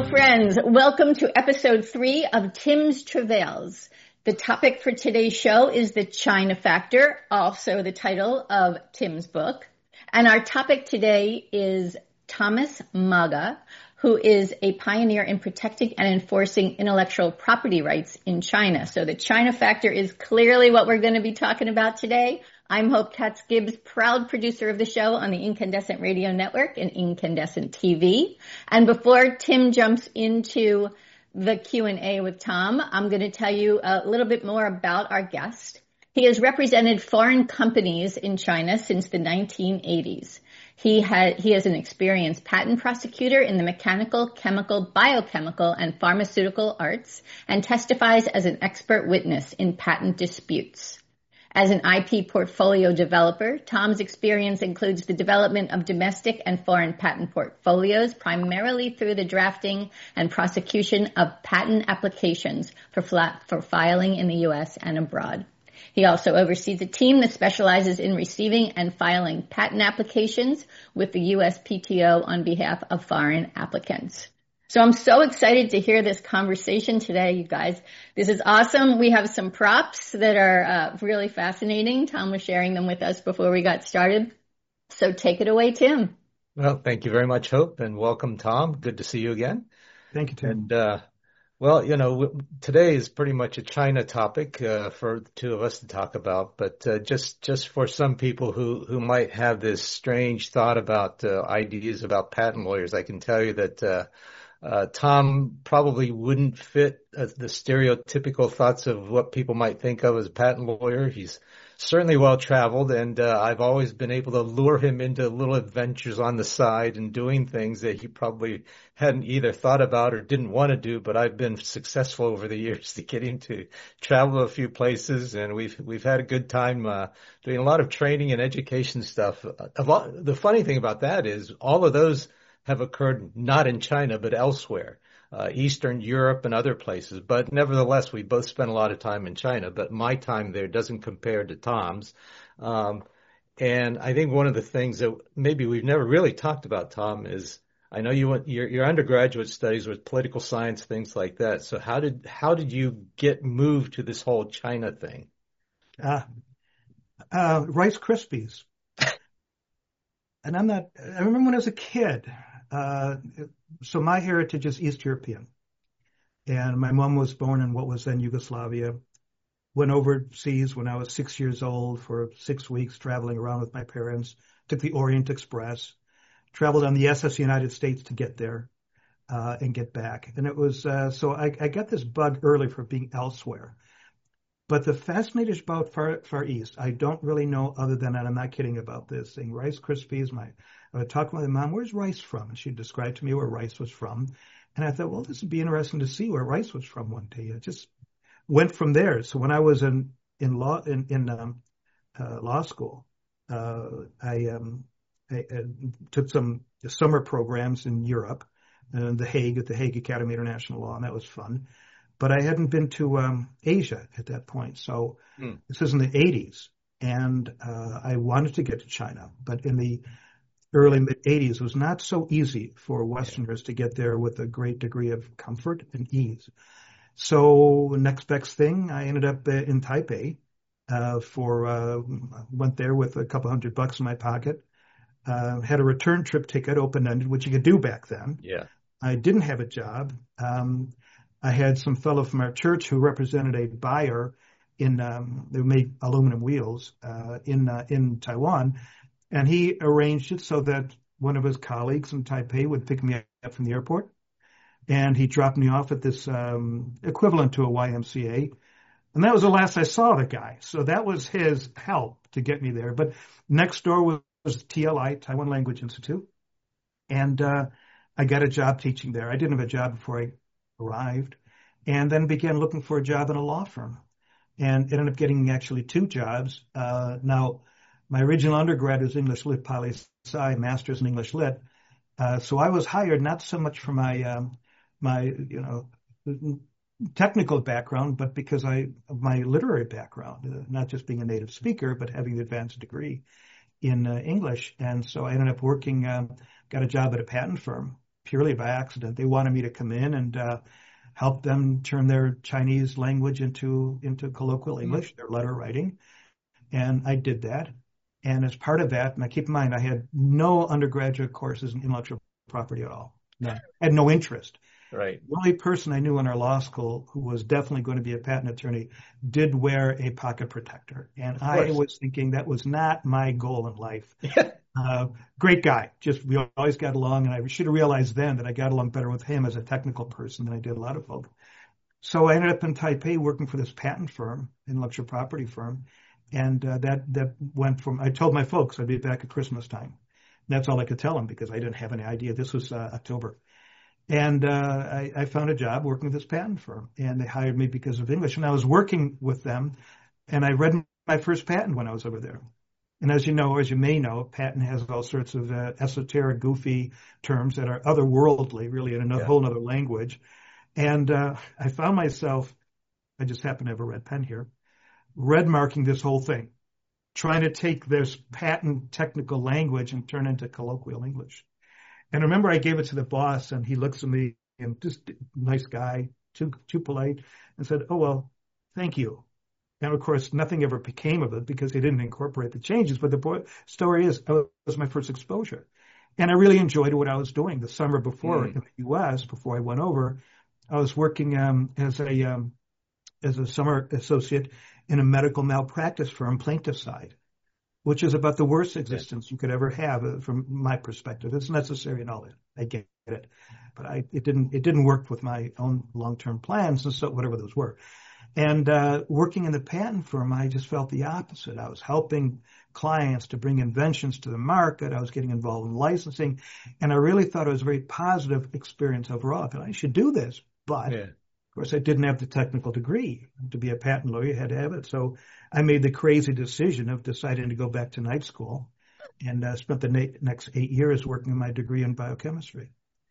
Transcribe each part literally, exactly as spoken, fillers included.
Hello, friends. Welcome to episode three of Tim's Travails. The topic for today's show is the China Factor, also the title of Tim's book. And our topic today is Thomas Maga, who is a pioneer in protecting and enforcing intellectual property rights in China. So the China Factor is clearly what we're going to be talking about today. I'm Hope Katz-Gibbs, proud producer of the show on the Incandescent Radio Network and Incandescent T V. And before Tim jumps into the Q and A with Tom, I'm going to tell you a little bit more about our guest. He has represented foreign companies in China since the nineteen eighties. He had, he is an experienced patent prosecutor in the mechanical, chemical, biochemical, and pharmaceutical arts and testifies as an expert witness in patent disputes. As an I P portfolio developer, Tom's experience includes the development of domestic and foreign patent portfolios, primarily through the drafting and prosecution of patent applications for, flat, for filing in the U S and abroad. He also oversees a team that specializes in receiving and filing patent applications with the U S P T O on behalf of foreign applicants. So I'm so excited to hear this conversation today, you guys. This is awesome. We have some props that are uh, really fascinating. Tom was sharing them with us before we got started. So take it away, Tim. Well, thank you very much, Hope, and welcome, Tom. Good to see you again. Thank you, Tim. And, uh, well, you know, today is pretty much a China topic uh, for the two of us to talk about, but uh, just just for some people who, who might have this strange thought about uh, ideas about patent lawyers, I can tell you that uh, Uh, Tom probably wouldn't fit uh, the stereotypical thoughts of what people might think of as a patent lawyer. He's certainly well traveled, and uh, I've always been able to lure him into little adventures on the side and doing things that he probably hadn't either thought about or didn't want to do, but I've been successful over the years to get him to travel to a few places, and we've we've had a good time uh, doing a lot of training and education stuff. A lot, the funny thing about that is all of those have occurred not in China, but elsewhere, uh, Eastern Europe and other places. But nevertheless, we both spent a lot of time in China, but my time there doesn't compare to Tom's. Um, and I think one of the things that maybe we've never really talked about, Tom, is I know you went, your, your undergraduate studies with political science, things like that. So how did, how did you get moved to this whole China thing? Uh, uh, Rice Krispies. And I'm not, I remember when I was a kid, uh, so my heritage is East European. And my mom was born in what was then Yugoslavia. Went overseas when I was six years old for six weeks, traveling around with my parents. Took the Orient Express. Traveled on the S S United States to get there, uh, and get back. And it was, uh, so I, I got this bug early for being elsewhere. But the fascinating about Far, Far East, I don't really know other than, and I'm not kidding about this, saying Rice Krispies. My, I would talk to my mom, where's rice from? And she'd describe to me where rice was from. And I thought, well, this would be interesting to see where rice was from one day. I just went from there. So when I was in, in law, in, in um, uh, law school, uh, I, um, I, I took some summer programs in Europe, uh, The Hague, at the Hague Academy of International Law, and that was fun. But I hadn't been to um, Asia at that point. So mm. this was in the eighties. And uh, I wanted to get to China. But in the early mid-eighties, it was not so easy for Westerners to get there with a great degree of comfort and ease. So next best thing, I ended up in Taipei uh, for, uh, went there with a couple hundred bucks in my pocket. Uh, had a return trip ticket, open-ended, which you could do back then. Yeah. I didn't have a job. Um, I had some fellow from our church who represented a buyer in, um, they made aluminum wheels, uh, in, uh, in Taiwan. And he arranged it so that one of his colleagues in Taipei would pick me up from the airport. And he dropped me off at this, um, equivalent to a Y M C A. And that was the last I saw the guy. So that was his help to get me there. But next door was, was T L I, Taiwan Language Institute. And, uh, I got a job teaching there. I didn't have a job before I arrived, and then began looking for a job in a law firm, and ended up getting actually two jobs. Uh, now, my original undergrad was English Lit Poli Sci, master's in English Lit. Uh, so I was hired not so much for my, um, my, you know, technical background, but because I, of my literary background, uh, not just being a native speaker, but having an advanced degree in uh, English. And so I ended up working, um, got a job at a patent firm. purely by accident. They wanted me to come in and uh, help them turn their Chinese language into into colloquial English, their letter writing. And I did that. And as part of that, and I keep in mind, I had no undergraduate courses in intellectual property at all. None. I had no interest. Right. The only person I knew in our law school who was definitely going to be a patent attorney did wear a pocket protector. And I was thinking that was not my goal in life. uh, great guy. Just, we always got along. And I should have realized then that I got along better with him as a technical person than I did a lot of folk. So I ended up in Taipei working for this patent firm, intellectual property firm. And uh, that, that went from, I told my folks I'd be back at Christmas time. That's all I could tell them because I didn't have any idea. This was uh, October. And uh, I, I found a job working with this patent firm, and they hired me because of English. And I was working with them, and I read my first patent when I was over there. And as you know, as you may know, patent has all sorts of uh, esoteric, goofy terms that are otherworldly, really in a yeah. whole other language. And uh, I found myself, I just happen to have a red pen here, red marking this whole thing, trying to take this patent technical language and turn it into colloquial English. And I remember I gave it to the boss, and he looks at me, and just nice guy, too too polite, and said, "Oh, well, thank you." And of course, nothing ever became of it because they didn't incorporate the changes. But the story is, it was my first exposure. And I really enjoyed what I was doing. The summer before mm. in the U S, before I went over, I was working um, as a um, as a summer associate in a medical malpractice firm, plaintiff side, which is about the worst existence you could ever have uh, from my perspective. It's necessary and all that. I get it. But I, it didn't, it didn't work with my own long-term plans, and so whatever those were. And uh, working in the patent firm, I just felt the opposite. I was helping clients to bring inventions to the market. I was getting involved in licensing, and I really thought it was a very positive experience overall. I thought I should do this, but yeah. Of course, I didn't have the technical degree. To be a patent lawyer, you had to have it. So I made the crazy decision of deciding to go back to night school and uh, spent the na- next eight years working on my degree in biochemistry.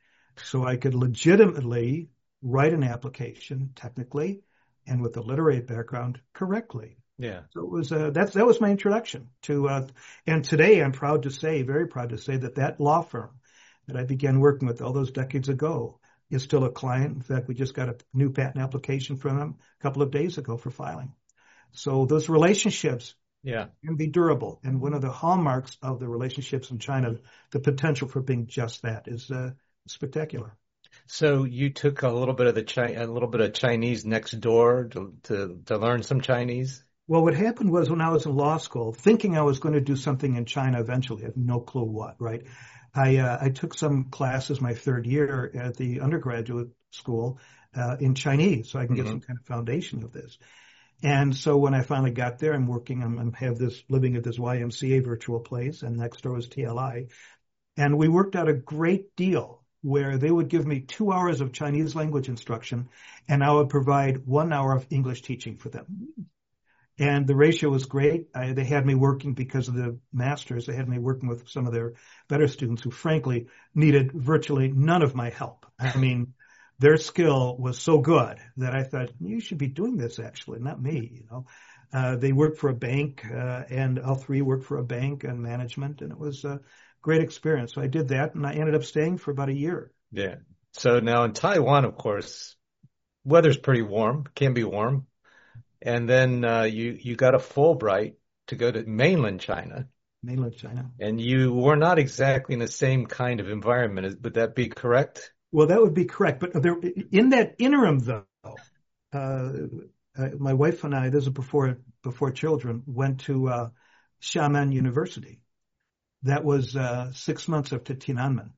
So I could legitimately write an application technically and with a literary background correctly. Yeah. So it was, uh, that's, that was my introduction to, uh, and today I'm proud to say, very proud to say that that law firm that I began working with all those decades ago is still a client. In fact, we just got a new patent application from them a couple of days ago for filing. So those relationships yeah. can be durable. And one of the hallmarks of the relationships in China, the potential for being just that is uh, spectacular. So you took a little bit of the Chi- a little bit of Chinese next door to, to to learn some Chinese? Well, what happened was when I was in law school, thinking I was going to do something in China eventually, I had no clue what, right? I uh, I took some classes my third year at the undergraduate school uh, in Chinese, so I can get mm-hmm. some kind of foundation of this. And so when I finally got there, I'm working, I'm, I'm have this living at this Y M C A virtual place, and next door was T L I, and we worked out a great deal where they would give me two hours of Chinese language instruction, and I would provide one hour of English teaching for them. And the ratio was great. I, they had me working because of the masters. They had me working with some of their better students who, frankly, needed virtually none of my help. I mean, their skill was so good that I thought, you should be doing this, actually, not me. You know, uh, they worked for a bank, uh, and all three worked for a bank and management, and it was a great experience. So I did that, and I ended up staying for about a year. Yeah. So now in Taiwan, of course, weather's pretty warm, can be warm. And then uh, you, you got a Fulbright to go to mainland China. Mainland China. And you were not exactly in the same kind of environment. Would that be correct? Well, that would be correct. But there, in that interim, though, uh, uh, my wife and I, this is before before children, went to uh, Xiamen University. That was uh, six months after Tiananmen.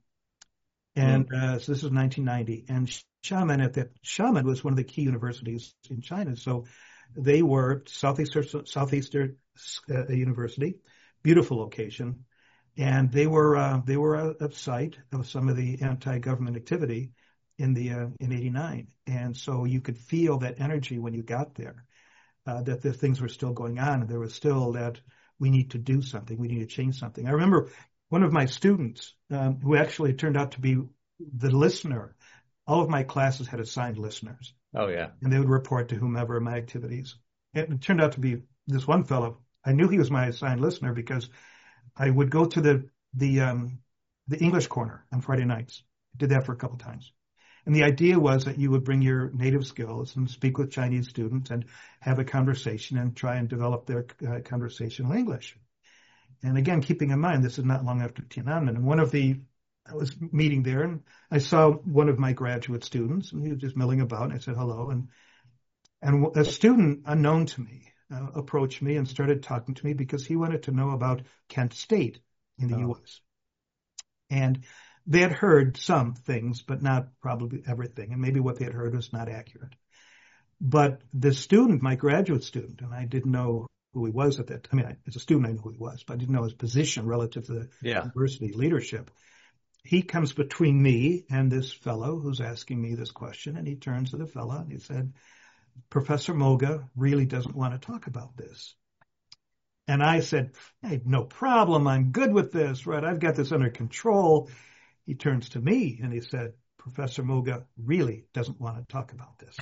And mm. uh, so this was nineteen ninety. And Xiamen, at that, Xiamen was one of the key universities in China. So they were Southeastern, Southeastern uh, University, beautiful location. And they were uh, they were a, a site of some of the anti-government activity in the uh, in eighty-nine, and so you could feel that energy when you got there, uh, that the things were still going on, and there was still that we need to do something, we need to change something. I remember one of my students um, who actually turned out to be the listener. All of my classes had assigned listeners. Oh yeah, and they would report to whomever my activities. And it turned out to be this one fellow. I knew he was my assigned listener because I would go to the the um, the English corner on Friday nights, Did that for a couple times. And the idea was that you would bring your native skills and speak with Chinese students and have a conversation and try and develop their uh, conversational English. And again, keeping in mind, this is not long after Tiananmen. And one of the, I was meeting there and I saw one of my graduate students and he was just milling about and I said hello. And, and a student unknown to me uh, approached me and started talking to me because he wanted to know about Kent State in the oh. U S. And they had heard some things, but not probably everything. And maybe what they had heard was not accurate. But the student, my graduate student, and I didn't know who he was at that time. I mean, as a student, I knew who he was, but I didn't know his position relative to the yeah. university leadership. He comes between me and this fellow who's asking me this question, and he turns to the fellow and he said, Professor Moga really doesn't want to talk about this. And I said, hey, no problem. I'm good with this, right? I've got this under control. He turns to me and he said, Professor Moga really doesn't want to talk about this.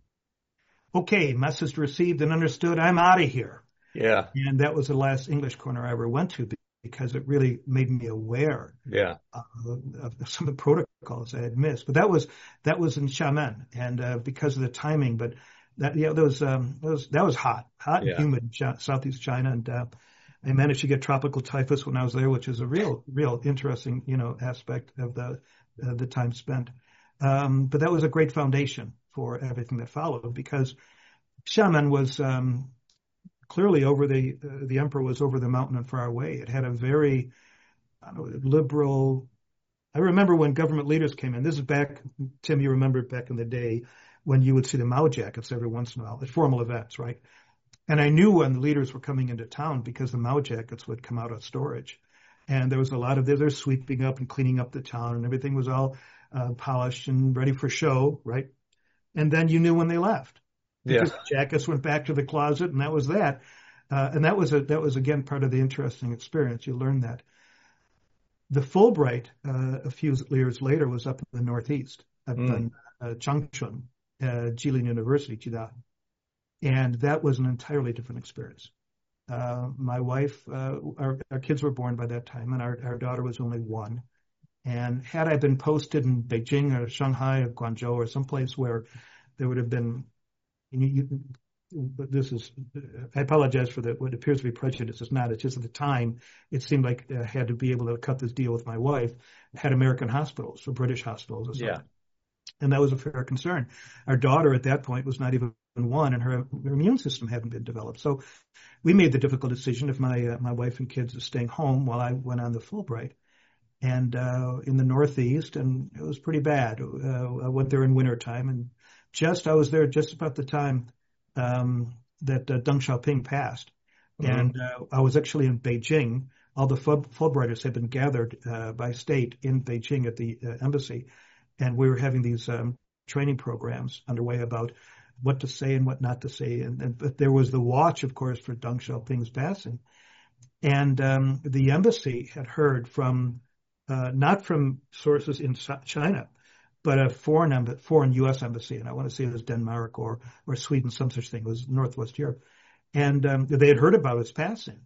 Okay, message received and understood. I'm out of here. Yeah. And that was the last English corner I ever went to because it really made me aware yeah. of, of some of the protocols I had missed. But that was that was in Xiamen, and uh, because of the timing. But that yeah, that was um, that was that was hot, hot yeah. and humid in Ch- Southeast China, and uh, I managed to get tropical typhus when I was there, which is a real, real interesting, you know, aspect of the uh, the time spent. Um, but that was a great foundation for everything that followed because Xiamen was um, clearly over the uh, the emperor was over the mountain and far away. It had a very I don't know, liberal. I remember when government leaders came in. This is back, Tim. You remember back in the day when you would see the Mao jackets every once in a while at formal events, right? And I knew when the leaders were coming into town because the Mao jackets would come out of storage. And there was a lot of, they're sweeping up and cleaning up the town and everything was all uh, polished and ready for show, right? And then you knew when they left. Because yeah. the jackets went back to the closet and that was that. Uh, and that was, a, that was again, part of the interesting experience. You learned that. The Fulbright, uh, a few years later, was up in the Northeast, up mm. in uh, Changchun, uh, Jilin University, Jida. And that was an entirely different experience. Uh, my wife, uh, our, our kids were born by that time, and our, our daughter was only one. And had I been posted in Beijing or Shanghai or Guangzhou or someplace where there would have been, you, you, this is, I apologize for the, what appears to be prejudice. It's not. It's just at the time, it seemed like I had to be able to cut this deal with my wife, had American hospitals or British hospitals or something. Yeah. And that was a fair concern. Our daughter at that point was not even one, and her, her immune system hadn't been developed. So we made the difficult decision of my uh, my wife and kids staying home while I went on the Fulbright. And uh, in the Northeast, and it was pretty bad. Uh, I went there in wintertime, and just I was there just about the time um, that uh, Deng Xiaoping passed. Mm-hmm. And uh, I was actually in Beijing. All the Fulbrighters had been gathered uh, by state in Beijing at the uh, embassy. And we were having these um, training programs underway about what to say and what not to say. And, and but there was the watch, of course, for Deng Xiaoping's passing. And um, the embassy had heard from, uh, not from sources in China, but a foreign foreign U S embassy. And I want to say it was Denmark or or Sweden, some such thing. It was Northwest Europe. And um, they had heard about his passing.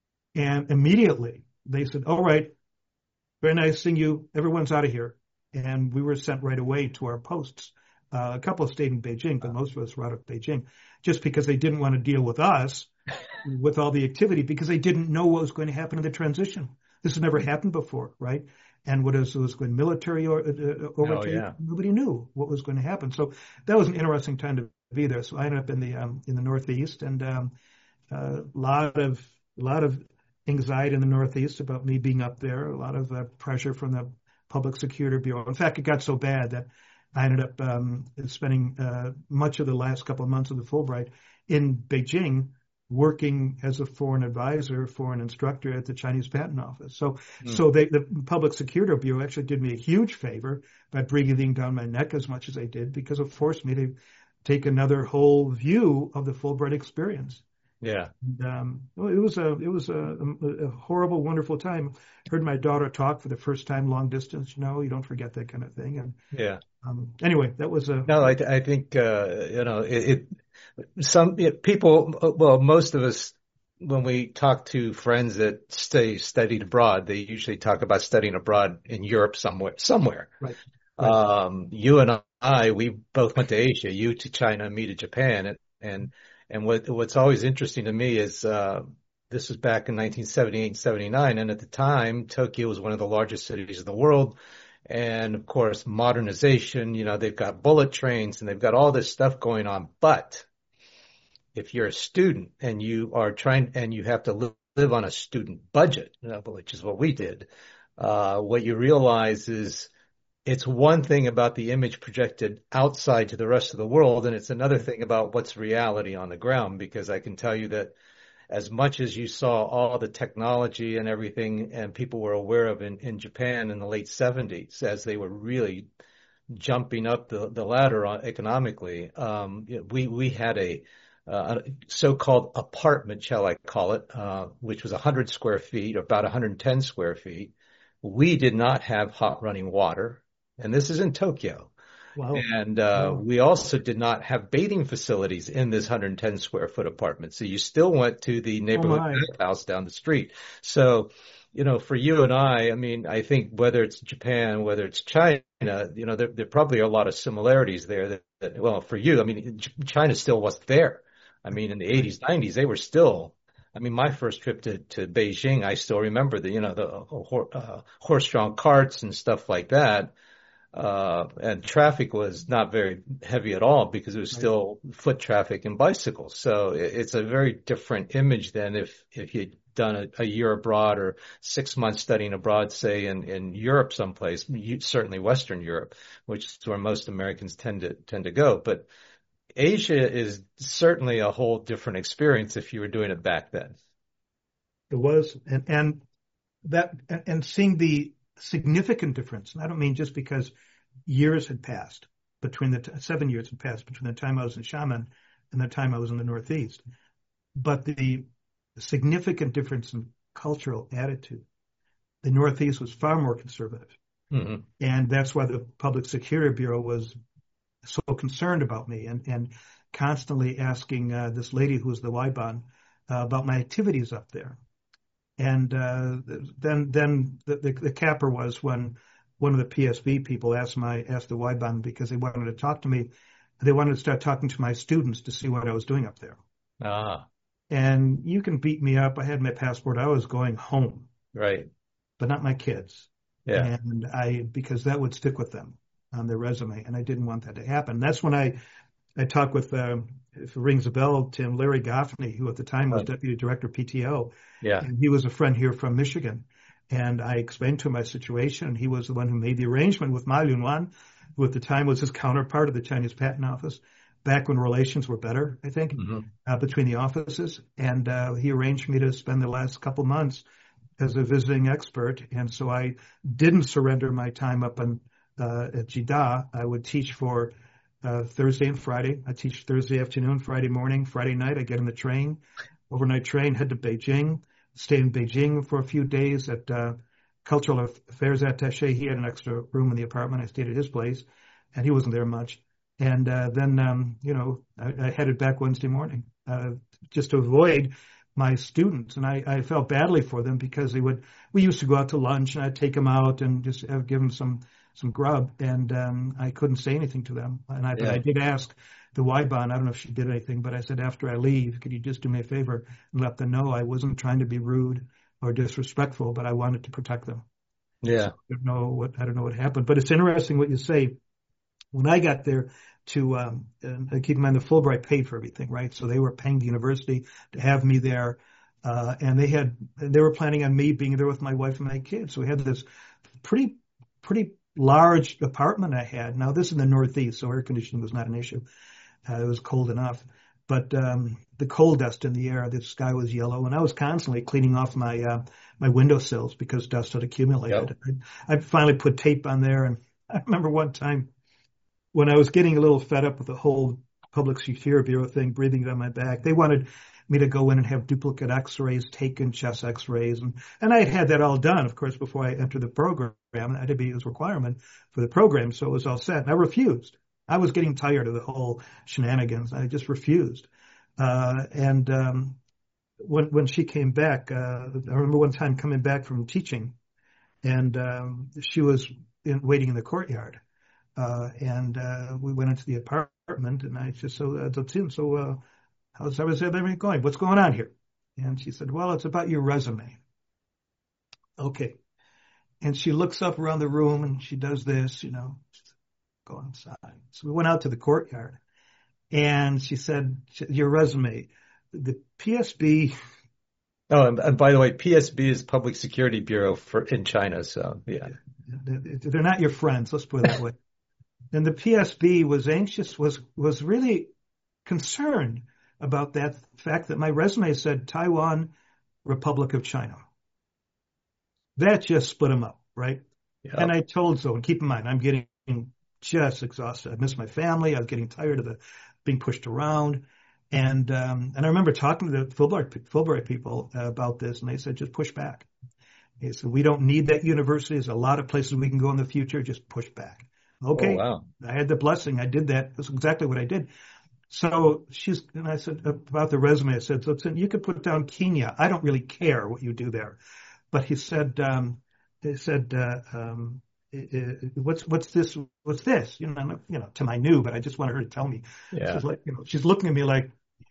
And immediately they said, all right, very nice seeing you. Everyone's out of here. And we were sent right away to our posts. Uh, a couple stayed in Beijing, but most of us were out of Beijing just because they didn't want to deal with us with all the activity because they didn't know what was going to happen in the transition. This had never happened before, right? And what is, was going military or, uh, over oh, yeah. Nobody knew what was going to happen. So that was an interesting time to be there. So I ended up in the um, in the Northeast, and um, a lot of a lot of anxiety in the Northeast about me being up there. A lot of uh, pressure from the Public Security Bureau. In fact, it got so bad that I ended up um, spending uh, much of the last couple of months of the Fulbright in Beijing working as a foreign advisor for an instructor at the Chinese Patent Office. So, mm. so they, the Public Security Bureau actually did me a huge favor by breathing down my neck as much as they did because it forced me to take another whole view of the Fulbright experience. Yeah. And, um, it was a, it was a, a horrible, wonderful time. Heard my daughter talk for the first time, long distance, you know, you don't forget that kind of thing. And, yeah. Um, anyway, that was a, no, I, I think, uh, you know, it, it some it, people, well, most of us when we talk to friends that stay studied abroad, they usually talk about studying abroad in Europe somewhere, somewhere. Right. Right. Um, you and I, we both went to Asia, you to China, me to Japan. And, and, and what, what's always interesting to me is, uh, this was back in nineteen seventy-eight, seventy-nine. And at the time, Tokyo was one of the largest cities in the world. And of course, modernization, you know, they've got bullet trains and they've got all this stuff going on. But if you're a student and you are trying and you have to live, live on a student budget, you know, which is what we did, uh, what you realize is it's one thing about the image projected outside to the rest of the world, and it's another thing about what's reality on the ground, because I can tell you that as much as you saw all the technology and everything and people were aware of in, in Japan in the late seventies, as they were really jumping up the, the ladder on, economically, um, we, we had a, uh, a so-called apartment, shall I call it, uh, which was one hundred square feet, or about one hundred ten square feet. We did not have hot running water. And this is in Tokyo. Wow. And uh, Wow. we also did not have bathing facilities in this one hundred ten square foot apartment. So you still went to the neighborhood Oh bathhouse down the street. So, you know, for you and I, I mean, I think whether it's Japan, whether it's China, you know, there, there probably are a lot of similarities there that, that, well, for you, I mean, China still wasn't there. I mean, in the eighties, nineties, they were still, I mean, my first trip to, to Beijing, I still remember the, you know, the uh, horse-drawn carts and stuff like that. Uh, and traffic was not very heavy at all because it was still foot traffic and bicycles. So it, it's a very different image than if, if you'd done a, a year abroad or six months studying abroad, say in, in Europe someplace, you, certainly Western Europe, which is where most Americans tend to, tend to go. But Asia is certainly a whole different experience if you were doing it back then. It was. And, and that, and seeing the significant difference. And I don't mean just because years had passed between the t- seven years had passed between the time I was in Xiamen and the time I was in the Northeast, but the significant difference in cultural attitude. The Northeast was far more conservative. Mm-hmm. And that's why the Public Security Bureau was so concerned about me and, and constantly asking uh, this lady who was the Waiban uh, about my activities up there. And uh, then, then the, the, the capper was when one of the P S B people asked my asked the Waiban because they wanted to talk to me. They wanted to start talking to my students to see what I was doing up there. Ah. And you can beat me up. I had my passport. I was going home. Right. But not my kids. Yeah. And I because that would stick with them on their resume, and I didn't want that to happen. That's when I I talked with. Uh, If it rings a bell, Tim, Larry Goffney, who at the time was right. deputy director of P T O. Yeah. And he was a friend here from Michigan. And I explained to him my situation. And he was the one who made the arrangement with Ma Yunwan, who at the time was his counterpart of the Chinese Patent Office, back when relations were better, I think, mm-hmm. uh, between the offices. And uh, he arranged me to spend the last couple months as a visiting expert. And so I didn't surrender my time up in, uh, at Jeddah. I would teach for Uh, Thursday and Friday. I teach Thursday afternoon, Friday morning, Friday night. I get on the train, overnight train, head to Beijing, stay in Beijing for a few days at uh, Cultural Affairs Attaché. He had an extra room in the apartment. I stayed at his place, and he wasn't there much. And uh, then, um, you know, I, I headed back Wednesday morning uh, just to avoid my students. And I, I felt badly for them because they would, we used to go out to lunch, and I'd take them out and just have, give them some some grub, and um, I couldn't say anything to them. And I, yeah. but I did ask the Waiban, I don't know if she did anything, but I said, after I leave, could you just do me a favor and let them know I wasn't trying to be rude or disrespectful, but I wanted to protect them. Yeah. So I don't know what, I don't know what happened, but it's interesting what you say. When I got there to, um, and keep in mind the Fulbright paid for everything, right? So they were paying the university to have me there. Uh, and they had, they were planning on me being there with my wife and my kids. So we had this pretty, pretty, large apartment I had. Now, this is in the Northeast, so air conditioning was not an issue. Uh, it was cold enough. But um, the coal dust in the air, the sky was yellow, and I was constantly cleaning off my uh, my windowsills because dust had accumulated. Yep. I, I finally put tape on there, and I remember one time when I was getting a little fed up with the whole Public Security Bureau thing, breathing down my back. They wanted me to go in and have duplicate x-rays taken, chest x-rays. And, and I had that all done, of course, before I entered the program. That had to be a requirement for the program, so it was all set. And I refused. I was getting tired of the whole shenanigans. I just refused. Uh, and um, when when she came back, uh, I remember one time coming back from teaching, and um, she was in, waiting in the courtyard, uh, and uh, we went into the apartment, and I just so uh, so Tim, so uh, how's how's everything going? What's going on here? And she said, well, it's about your resume. Okay. And she looks up around the room and she does this, you know, go inside. So we went out to the courtyard and she said, your resume, the P S B. Oh, and, and by the way, P S B is Public Security Bureau for in China. So yeah, they're not your friends. Let's put it that way. And the P S B was anxious, was, was really concerned about that fact that my resume said Taiwan, Republic of China. That just split them up, right? Yep. And I told so, and keep in mind, I'm getting just exhausted. I miss my family. I was getting tired of the being pushed around. And um, and I remember talking to the Fulbright, Fulbright people uh, about this, and they said, just push back. They said, we don't need that university. There's a lot of places we can go in the future. Just push back. Okay. Oh, wow. I had the blessing. I did that. That's exactly what I did. So she's, and I said about the resume, I said, so you could put down Kenya. I don't really care what you do there. But he said, um, he said, uh, um, what's, what's this, what's this? You know, you know, Tim, I knew, but I just wanted her to tell me. Yeah. She's like, you know, she's looking at me like,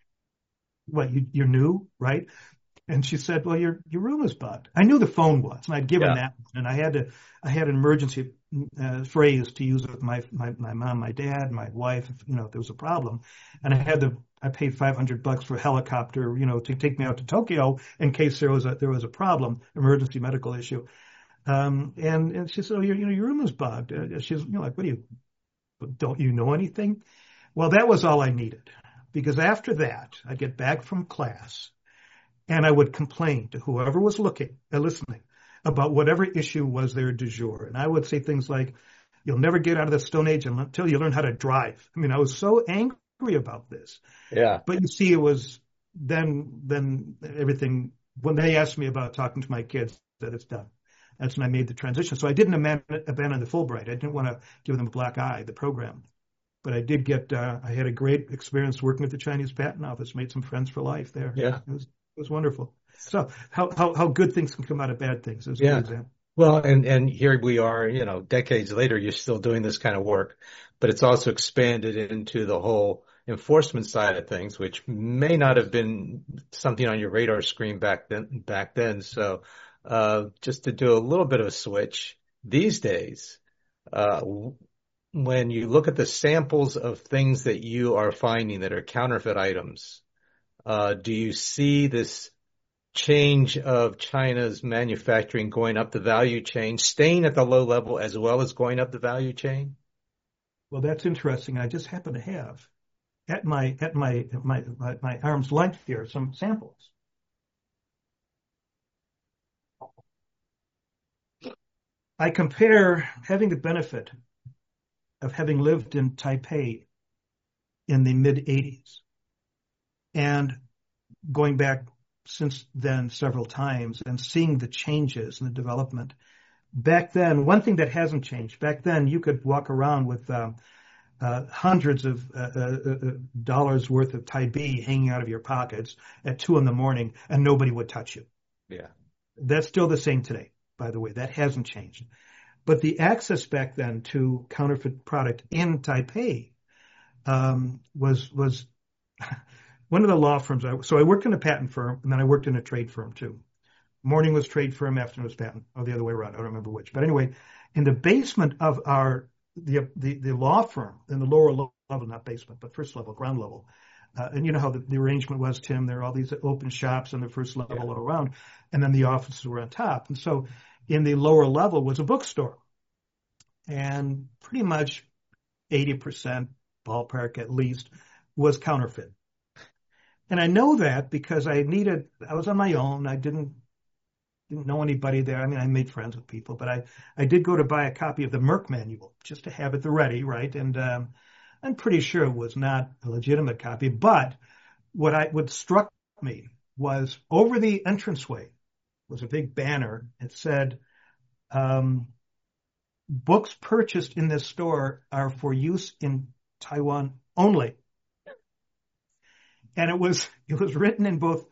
what, you, you're new, right? And she said, well, your, your room is bugged. I knew the phone was, and I'd given yeah. that, and I had to, I had an emergency uh, phrase to use with my, my, my mom, my dad, my wife, if, you know, if there was a problem. And I had to, I paid five hundred bucks for a helicopter, you know, to take me out to Tokyo in case there was a, there was a problem, emergency medical issue. Um, and, and she said, oh, your, you know, your room is bugged. Uh, she's, you know, like, what do you, don't you know anything? Well, that was all I needed, because after that, I get back from class and I would complain to whoever was looking, uh, listening about whatever issue was there du jour. And I would say things like, you'll never get out of the Stone Age until you learn how to drive. I mean, I was so angry about this. Yeah. But you see, it was then, then everything, when they asked me about talking to my kids, that it's done. That's when I made the transition. So I didn't abandon the Fulbright. I didn't want to give them a black eye, the program. But I did get, uh, I had a great experience working with the Chinese Patent Office, made some friends for life there. Yeah. It was, it was wonderful. So how, how, how good things can come out of bad things is a yeah. good example. Well, and, and here we are, you know, decades later, you're still doing this kind of work, but it's also expanded into the whole enforcement side of things, which may not have been something on your radar screen back then, back then. So, uh, just to do a little bit of a switch these days, uh, when you look at the samples of things that you are finding that are counterfeit items, uh, do you see this change of China's manufacturing going up the value chain, staying at the low level as well as going up the value chain? Well, that's interesting. I just happen to have at my at my at my, my my arm's length here some samples. I compare having the benefit of having lived in Taipei in the mid eighties and going back since then several times and seeing the changes and the development. Back then, one thing that hasn't changed, back then you could walk around with uh, uh, hundreds of uh, uh, uh, dollars worth of Taipei hanging out of your pockets at two in the morning and nobody would touch you. Yeah. That's still the same today, by the way. That hasn't changed. But the access back then to counterfeit product in Taipei um, was was one of the law firms. I, so I worked in a patent firm, and then I worked in a trade firm too. Morning was trade firm, afternoon was patent, or the other way around. I don't remember which. But anyway, in the basement of our the the, the law firm, in the lower level, not basement, but first level, ground level. Uh, and you know how the, the arrangement was, Tim. There are all these open shops on the first level yeah. all around, and then the offices were on top. And so in the lower level was a bookstore. And pretty much eighty percent, ballpark at least, was counterfeit. And I know that because I needed, I was on my own. I didn't, didn't know anybody there. I mean, I made friends with people, but I, I did go to buy a copy of the Merck manual just to have it the ready, right? And um, I'm pretty sure it was not a legitimate copy. But what I what struck me was over the entranceway was a big banner. It said, um, books purchased in this store are for use in Taiwan only. And it was, it was written in both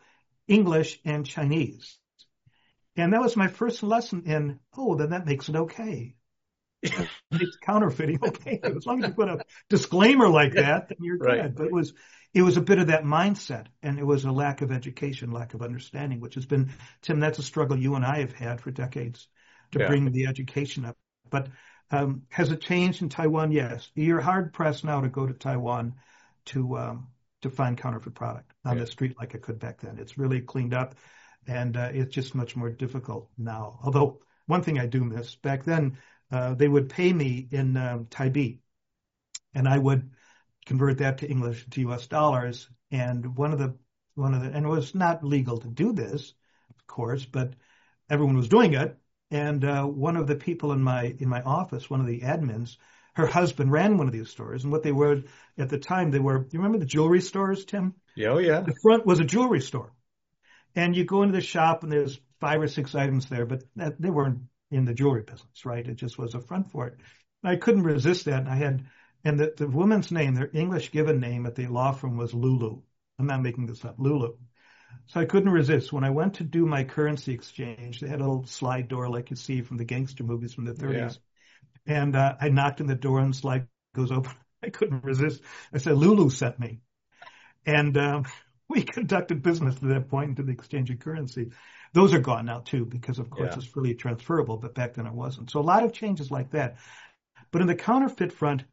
English, and Chinese. And that was my first lesson in, oh, then that makes it okay. It makes counterfeiting okay. As long as you put a disclaimer like that, then you're Right. good. But it was, it was a bit of that mindset, and it was a lack of education, lack of understanding, which has been, Tim, that's a struggle you and I have had for decades to Yeah. bring the education up. But um, has it changed in Taiwan? Yes. You're hard pressed now to go to Taiwan to um, to find counterfeit product on Yeah. the street like I could back then. It's really cleaned up, and uh, it's just much more difficult now. Although one thing I do miss, back then, uh, they would pay me in um, Taipei, and I would convert that to English to U S dollars. And one of the one of the and it was not legal to do this, of course, but everyone was doing it. And uh, one of the people in my in my office, one of the admins, her husband ran one of these stores. And what they were at the time, they were, you remember the jewelry stores, Tim? Yeah, oh yeah. The front was a jewelry store. And you go into the shop and there's five or six items there, but that, they weren't in the jewelry business, right? It just was a front for it. I couldn't resist that. And I had, and the, the woman's name, their English given name at the law firm was Lulu. I'm not making this up, Lulu. So I couldn't resist. When I went to do my currency exchange, they had a little slide door like you see from the gangster movies from the thirties. Yeah. And uh, I knocked on the door and the slide goes open. I couldn't resist. I said, Lulu sent me. And um, we conducted business at that point into the exchange of currency. Those are gone now too, because of course yeah. it's freely transferable, but back then it wasn't. So a lot of changes like that. But in the counterfeit front,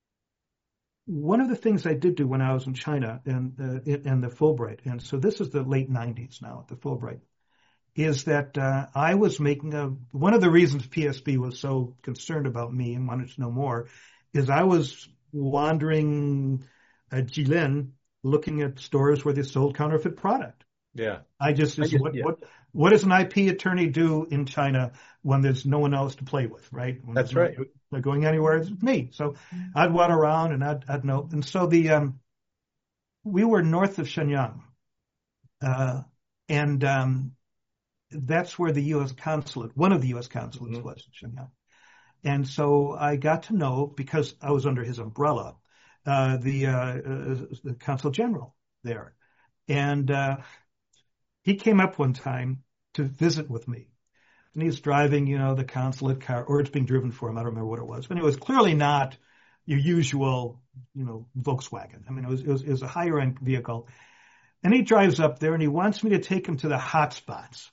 one of the things I did do when I was in China and uh, and the Fulbright, and so this is the late nineties now at the Fulbright, is that uh, I was making a, one of the reasons P S B was so concerned about me and wanted to know more is I was wandering uh, Jilin looking at stores where they sold counterfeit product. Yeah. I just, I just what, yeah. what, what does an I P attorney do in China when there's no one else to play with, right? When That's right. No, they're going anywhere, it's me. So I'd wander around and I'd, I'd know. And so the, um, we were north of Shenyang, uh, and, um, that's where the U S consulate, one of the U S consulates mm-hmm. was in Shenyang. And so I got to know, because I was under his umbrella, uh, the, uh, uh, the consul general there. And, uh, he came up one time to visit with me, and he's driving, you know, the consulate car, or it's being driven for him. I don't remember what it was, but it was clearly not your usual, you know, Volkswagen. I mean, it was, it was, it was a higher end vehicle. And he drives up there and he wants me to take him to the hot spots.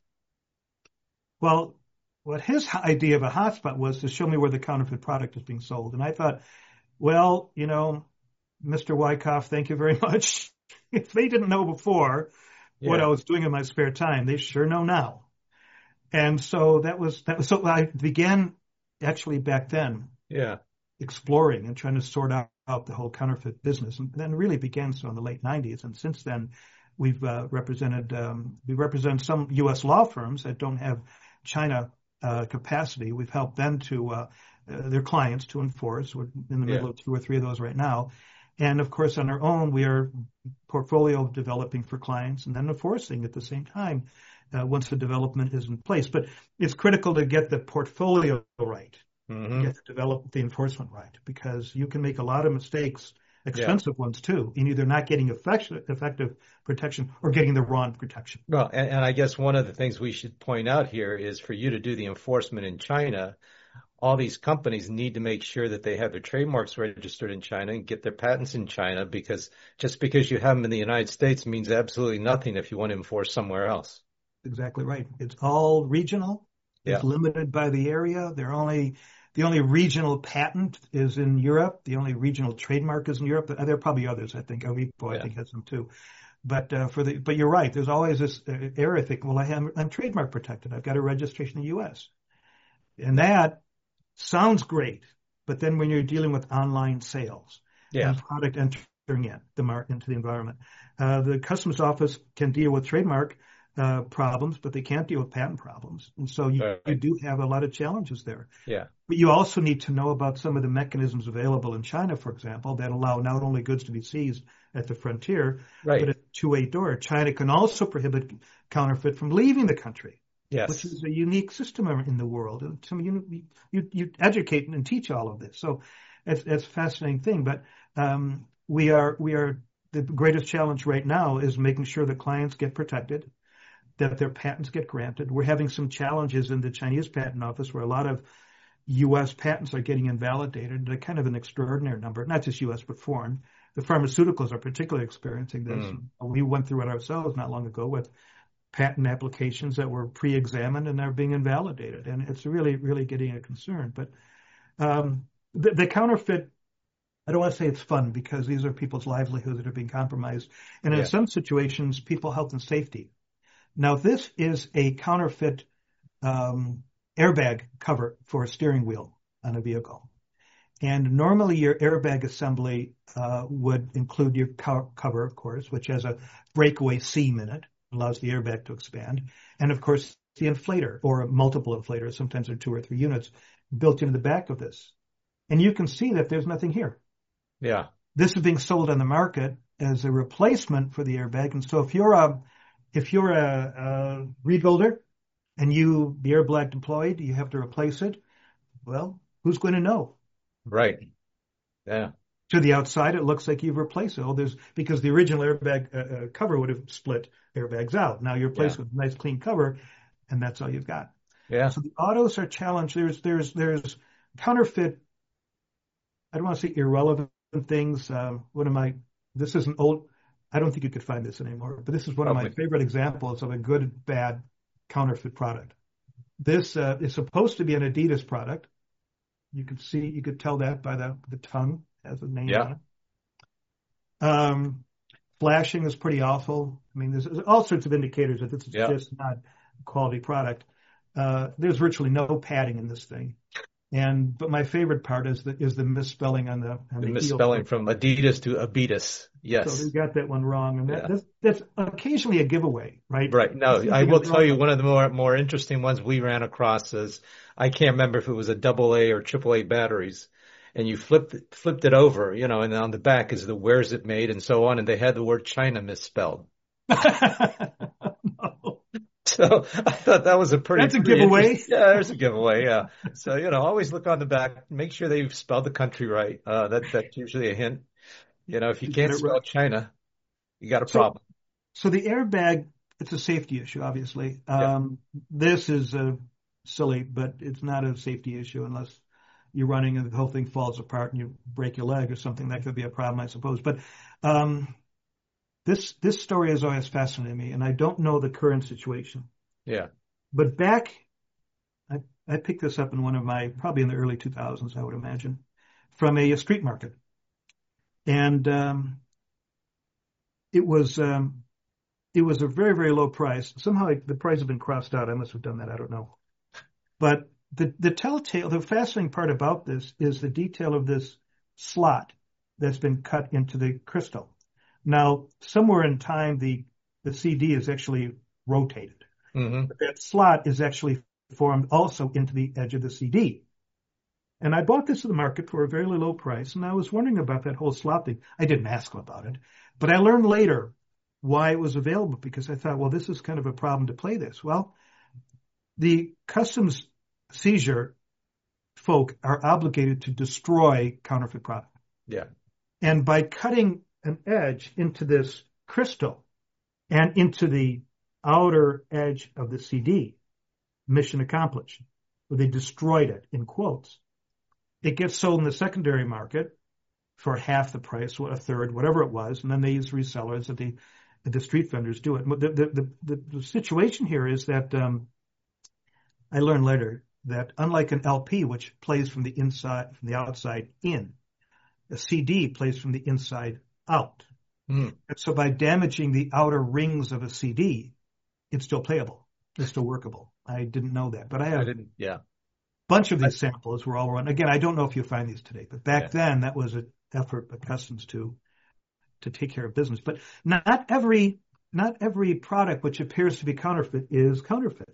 Well, what his idea of a hotspot was to show me where the counterfeit product is being sold. And I thought, well, you know, Mister Wyckoff, thank you very much. If they didn't know before yeah. what I was doing in my spare time, they sure know now. And so that was, that was, so I began actually back then yeah. exploring and trying to sort out, out the whole counterfeit business. And then really began so in the late nineties. And since then, we've uh, represented, um, we represent some U S law firms that don't have China uh, capacity. We've helped them to, uh, uh, their clients to enforce. We're in the middle yeah. of two or three of those right now. And of course, on our own, we are portfolio developing for clients and then enforcing at the same time uh, once the development is in place. But it's critical to get the portfolio right, mm-hmm. get to develop the enforcement right, because you can make a lot of mistakes, expensive yeah. ones too, in either not getting effective, effective protection or getting the wrong protection. Well, and, and I guess one of the things we should point out here is for you to do the enforcement in China, all these companies need to make sure that they have their trademarks registered in China and get their patents in China, because just because you have them in the United States means absolutely nothing if you want to enforce somewhere else. Exactly right. It's all regional. Yeah. It's limited by the area. They're only, the only regional patent is in Europe. The only regional trademark is in Europe. There are probably others, I think. Avipo, yeah. I think, has them too. But uh, for the, but you're right. There's always this uh, area thing. Well, I am, I'm trademark protected. I've got a registration in the U S. And that sounds great, but then when you're dealing with online sales yeah. and product entering in the mar- into the environment, uh, the customs office can deal with trademark uh, problems, but they can't deal with patent problems. And so you, right. you do have a lot of challenges there. Yeah. But you also need to know about some of the mechanisms available in China, for example, that allow not only goods to be seized at the frontier, right. but at a two-way door. China can also prohibit counterfeit from leaving the country. Yes. Which is a unique system in the world. And so you, you, you educate and teach all of this. So it's, it's a fascinating thing. But um, we are we are the greatest challenge right now is making sure that clients get protected, that their patents get granted. We're having some challenges in the Chinese patent office where a lot of U S patents are getting invalidated. They're kind of an extraordinary number, not just U S, but foreign. The pharmaceuticals are particularly experiencing this. Mm. We went through it ourselves not long ago with patent applications that were pre-examined and are being invalidated. And it's really, really getting a concern. But um, the, the counterfeit, I don't want to say it's fun because these are people's livelihoods that are being compromised. And in yeah. some situations, people health and safety. Now, this is a counterfeit um, airbag cover for a steering wheel on a vehicle. And normally your airbag assembly uh, would include your co- cover, of course, which has a breakaway seam in it, allows the airbag to expand. And of course, the inflator or multiple inflators, sometimes there are two or three units built into the back of this. And you can see that there's nothing here. Yeah. This is being sold on the market as a replacement for the airbag. And so if you're a, if you're a, a rebuilder and you, the airbag deployed, you have to replace it. Well, who's going to know? Right. Yeah. To the outside, it looks like you've replaced it. Oh, there's because the original airbag uh, cover would have split airbags out. Now you're replaced yeah. with a nice clean cover, and that's all you've got. Yeah. So the autos are challenged. There's there's there's counterfeit. I don't want to say irrelevant things. Um, one of my this is an old. I don't think you could find this anymore, but this is one Probably. of my favorite examples of a good bad counterfeit product. This uh, is supposed to be an Adidas product. You could see, you could tell that by the the tongue has a name yeah. on it. Um, flashing is pretty awful. I mean, there's, there's all sorts of indicators that this is yeah. just not a quality product. Uh, there's virtually no padding in this thing. And but my favorite part is the is the misspelling on the on the, the misspelling heel. From Adidas to Abitas. Yes. So they got that one wrong, and that, yeah. that's, that's occasionally a giveaway, right? Right. No, I will tell you one of the more more interesting ones we ran across is I can't remember if it was a double A or triple A batteries, and you flipped it, flipped it over, you know, and on the back is the where's it made and so on, and they had the word China misspelled. No. So I thought that was a pretty. That's a pretty giveaway. Yeah, there's a giveaway. Yeah. So you know, always look on the back, make sure they've spelled the country right. Uh, that that's usually a hint. You know, if you can't spell right. China, you got a so, problem. So the airbag, it's a safety issue, obviously. Um, yeah. This is uh, silly, but it's not a safety issue unless you're running and the whole thing falls apart and you break your leg or something. That could be a problem, I suppose. But um, this this story has always fascinated me, and I don't know the current situation. Yeah. But back, I, I picked this up in one of my, probably in the early two thousands, I would imagine, from a, a street market. And um, it was um, it was a very, very low price. Somehow I, the price has been crossed out. I must have done that. I don't know. But the, the telltale, the fascinating part about this is the detail of this slot that's been cut into the crystal. Now, somewhere in time, the, the C D is actually rotated. Mm-hmm. But that slot is actually formed also into the edge of the C D. And I bought this at the market for a very low price, and I was wondering about that whole slot thing. I didn't ask him about it, but I learned later why it was available because I thought, well, this is kind of a problem to play this. Well, the customs seizure folk are obligated to destroy counterfeit product. Yeah. And by cutting an edge into this crystal and into the outer edge of the C D, mission accomplished. Well, they destroyed it, in quotes. It gets sold in the secondary market for half the price, or a third, whatever it was, and then they use resellers that the that the street vendors do it. The the the, the situation here is that um, I learned later that unlike an L P, which plays from the inside, from the outside in, a C D plays from the inside out. Mm. And so by damaging the outer rings of a C D, it's still playable. It's still workable. I didn't know that, but I have. I didn't. Yeah. Bunch of these samples were all run. Again, I don't know if you'll find these today, but back yeah. then that was an effort by customs to to take care of business. But not every not every product which appears to be counterfeit is counterfeit.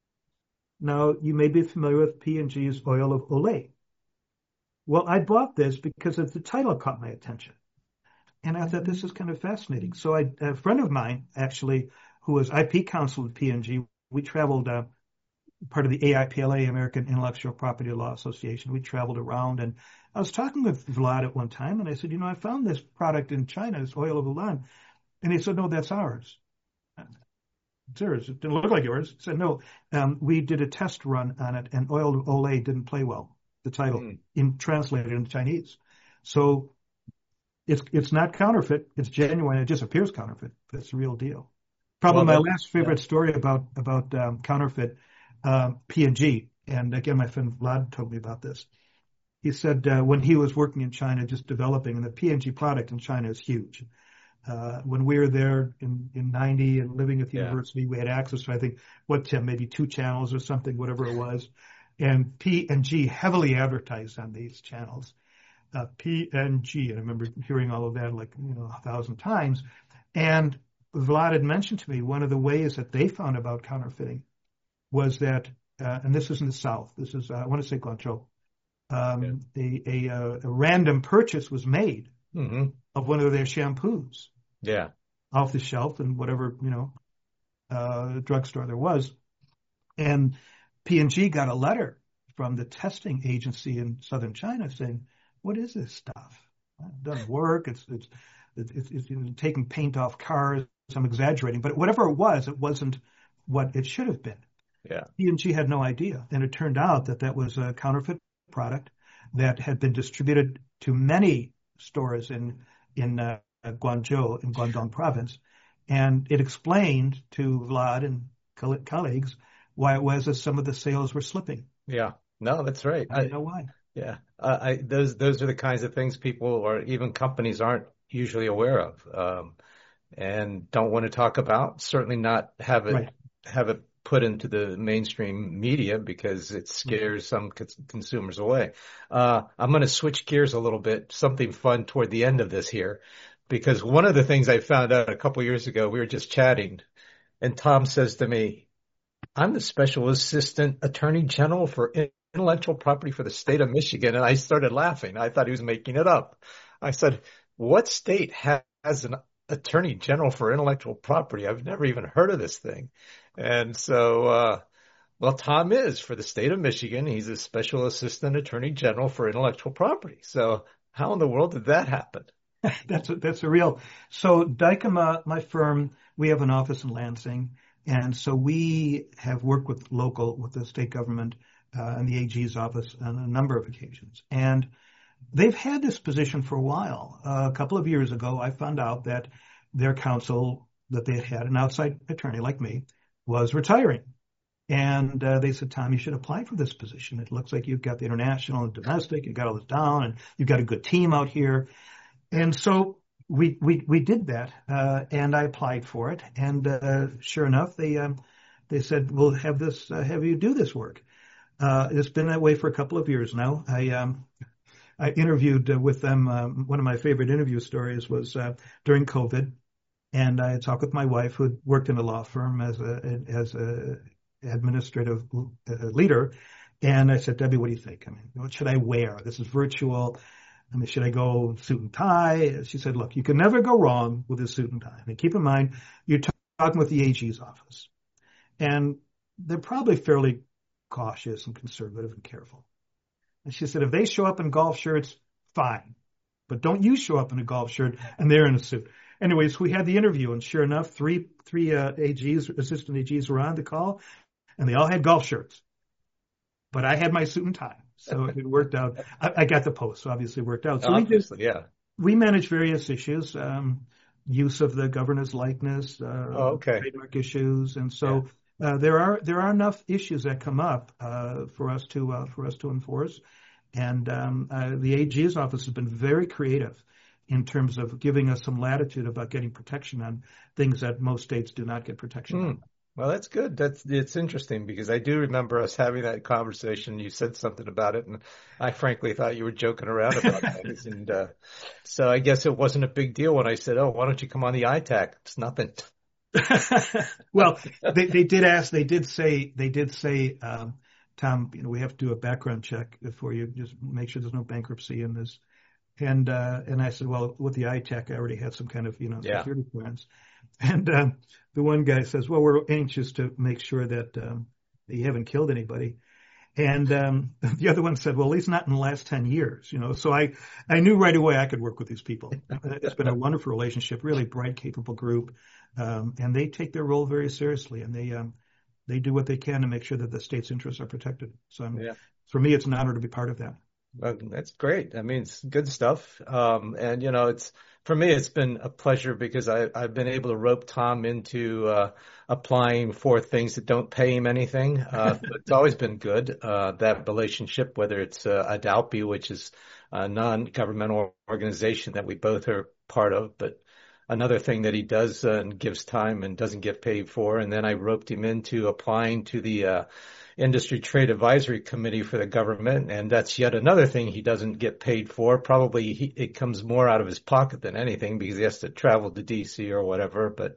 Now, you may be familiar with P and G's oil of Olay. Well, I bought this because the title caught my attention. And I thought this is kind of fascinating. So I, a friend of mine, actually, who was I P counsel at P and G, we traveled uh, part of the A I P L A, American Intellectual Property Law Association. We traveled around, and I was talking with Vlad at one time, and I said, you know, I found this product in China, this oil of Ulan. And he said, no, that's ours. serious. It didn't look like yours. He said, no, um, we did a test run on it, and Oil Olay didn't play well, the title, mm. in translated into Chinese. So it's it's not counterfeit. It's genuine. It just appears counterfeit. It's the real deal. Probably well, my last favorite yeah. story about, about um, counterfeit, um, P and G. And again, my friend Vlad told me about this. He said uh, when he was working in China, just developing, and the P and G product in China is huge. Uh, when we were there in, in ninety and living at the yeah. university, we had access to, I think, what, Tim, maybe two channels or something, whatever it was. And P and G heavily advertised on these channels. Uh, P and G, and I remember hearing all of that like, you know, a thousand times. And Vlad had mentioned to me one of the ways that they found about counterfeiting was that, uh, and this is in the South, this is, uh, I want to say Guangzhou, um, yeah. a, a, a random purchase was made mm-hmm. of one of their shampoos. Yeah. Off the shelf in whatever, you know, uh, drugstore there was. And P and G got a letter from the testing agency in southern China saying, what is this stuff? It doesn't work. It's, it's, it's, it's, it's you know, taking paint off cars. I'm exaggerating, but whatever it was, it wasn't what it should have been. Yeah. P and G had no idea. And it turned out that that was a counterfeit product that had been distributed to many stores in, in, uh, Guangzhou in Guangdong province. And it explained to Vlad and coll- colleagues why it was that some of the sales were slipping. Yeah. No, that's right. I don't know why. Yeah. Uh, I, those, those are the kinds of things people or even companies aren't usually aware of. Um, and don't want to talk about, certainly not have it, right. have it put into the mainstream media because it scares mm-hmm. some cons- consumers away. Uh, I'm going to switch gears a little bit, something fun toward the end of this here, because one of the things I found out a couple of years ago, we were just chatting and Tom says to me, I'm the special assistant attorney general for intellectual property for the state of Michigan. And I started laughing. I thought he was making it up. I said, what state has an attorney general for intellectual property? I've never even heard of this thing. And so, uh, well, Tom is for the state of Michigan. He's a special assistant attorney general for intellectual property. So how in the world did that happen? that's a, that's a real. So Dykema, my firm, we have an office in Lansing. And so we have worked with local, with the state government, uh, and the A G's office on a number of occasions. And they've had this position for a while. Uh, a couple of years ago, I found out that their counsel that they had had, an outside attorney like me, was retiring. And uh, they said, Tom, you should apply for this position. It looks like you've got the international and domestic, you've got all this down, and you've got a good team out here. And so we we we did that, uh, and I applied for it. And uh, sure enough, they um, they said, we'll have this, uh, have you do this work. Uh, it's been that way for a couple of years now. I um, I interviewed uh, with them. Um, one of my favorite interview stories was uh, during COVID, and I had talked with my wife, who had worked in a law firm as a as a administrative leader, and I said, Debbie, what do you think? I mean, what should I wear? This is virtual. I mean, should I go suit and tie? She said, look, you can never go wrong with a suit and tie. I mean, keep in mind, you're talking with the A G's office, and they're probably fairly cautious and conservative and careful. And she said, if they show up in golf shirts, fine. But don't you show up in a golf shirt and they're in a suit. Anyways, we had the interview, and sure enough, three three uh, A Gs, assistant A Gs were on the call, and they all had golf shirts. But I had my suit and tie. So it worked out. I, I got the post, so obviously it worked out. So obviously, we did, yeah. We managed various issues, um, use of the governor's likeness, uh, oh, okay. trademark issues. And so yeah. uh, there are there are enough issues that come up uh, for us to uh, for us to enforce. And um, uh, the A G's office has been very creative in terms of giving us some latitude about getting protection on things that most states do not get protection mm. on. Well, that's good. That's, it's interesting because I do remember us having that conversation. You said something about it, and I frankly thought you were joking around about things. And uh, so I guess it wasn't a big deal when I said, "Oh, why don't you come on the I TAC?" It's nothing. Well, they, they did ask. They did say. They did say, um, Tom, you know, we have to do a background check for you. Just make sure there's no bankruptcy in this. And uh, and I said, well, with the I TAC, I already had some kind of, you know, yeah. security clearance. And um, the one guy says, well, we're anxious to make sure that um, you haven't killed anybody. And um, the other one said, well, at least not in the last ten years, you know. So I, I knew right away I could work with these people. It's been a wonderful relationship, really bright, capable group. Um, and they take their role very seriously, and they um, they do what they can to make sure that the state's interests are protected. So I'm, yeah. For me, it's an honor to be part of that. Well, that's great. I mean, it's good stuff. Um, and, you know, it's for me, it's been a pleasure because I, I've been able to rope Tom into uh, applying for things that don't pay him anything. Uh, it's always been good, uh, that relationship, whether it's uh, ADALPI, which is a non-governmental organization that we both are part of, but another thing that he does uh, and gives time and doesn't get paid for. And then I roped him into applying to the uh, Industry Trade Advisory Committee for the government. And that's yet another thing he doesn't get paid for. Probably he, it comes more out of his pocket than anything because he has to travel to D C or whatever. But,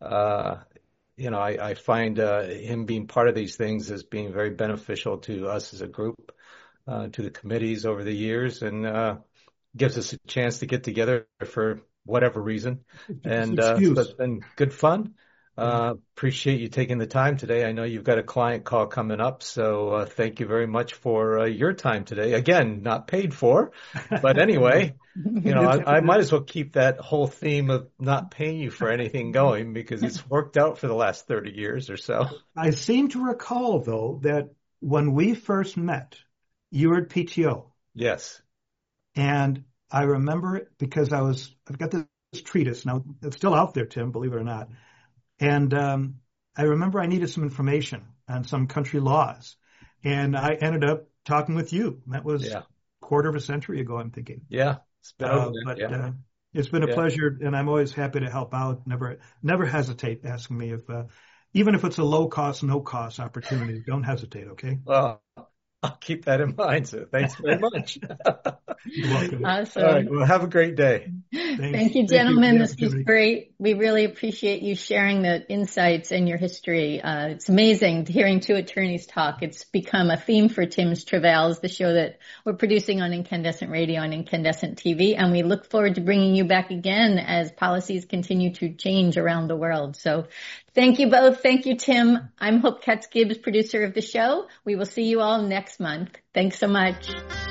uh, you know, I, I find uh, him being part of these things as being very beneficial to us as a group, uh, to the committees over the years, and uh, gives us a chance to get together for whatever reason. And uh, so it's been good fun. Uh, appreciate you taking the time today. I know you've got a client call coming up, so uh, thank you very much for uh, your time today. Again, not paid for, but anyway, you know, I, I might as well keep that whole theme of not paying you for anything going because it's worked out for the last thirty years or so. I seem to recall, though, that when we first met, you were at P T O. Yes. And I remember it because I was, I've got this treatise now. It's still out there, Tim, believe it or not. And um, I remember I needed some information on some country laws, and I ended up talking with you. That was yeah. a quarter of a century ago, I'm thinking. Yeah, it's been uh, but yeah. uh, it's been a yeah. pleasure, and I'm always happy to help out. Never, never hesitate asking me if, uh, even if it's a low cost, no cost opportunity. Don't hesitate, okay? Well, I'll keep that in mind. So thanks very much. You're welcome. Awesome. All right. Well, have a great day. Thanks. Thank you, gentlemen. Thank you this was great. We really appreciate you sharing the insights and your history. Uh, it's amazing hearing two attorneys talk. It's become a theme for Tim's Travails, the show that we're producing on Incandescent Radio and Incandescent T V. And we look forward to bringing you back again as policies continue to change around the world. So thank you both. Thank you, Tim. I'm Hope Katz-Gibbs, producer of the show. We will see you all next month. Thanks so much.